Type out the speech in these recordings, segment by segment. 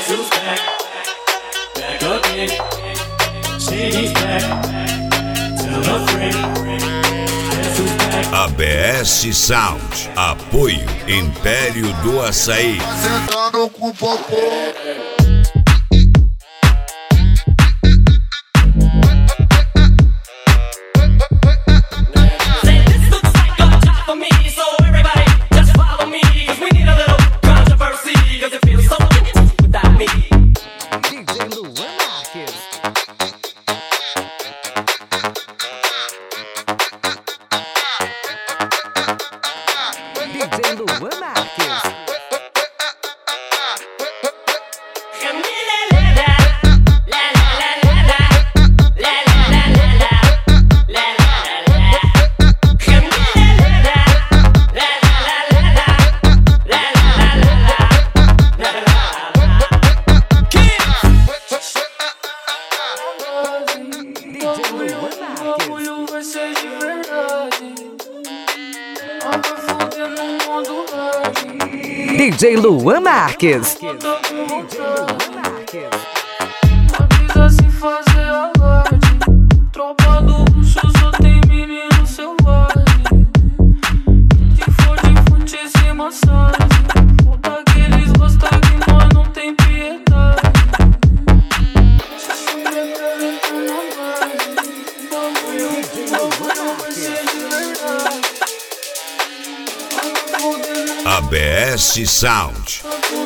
ABS Sound, apoio Império do Açaí. Sentando com popô. DJ Luan Marques. DJ Luan Marques. Avisa se fazer alarde. Tropa do luxo só tem menino selvagem. Se for de fute sem massagem, ou daqueles gostar que nós não tem piedade. Se representa na base. Bagulho vai ser de verdade. ABS Sound.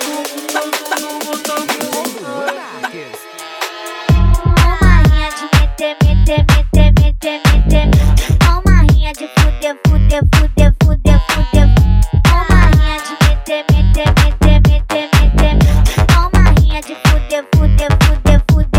Uma rinha de meter, meter, meter, meter, meter. Uma rinha de fuder, fuder, fuder, fuder, fuder. Uma rinha de meter, meter, meter, meter, meter. Uma rinha de fuder, fuder, fuder, fuder.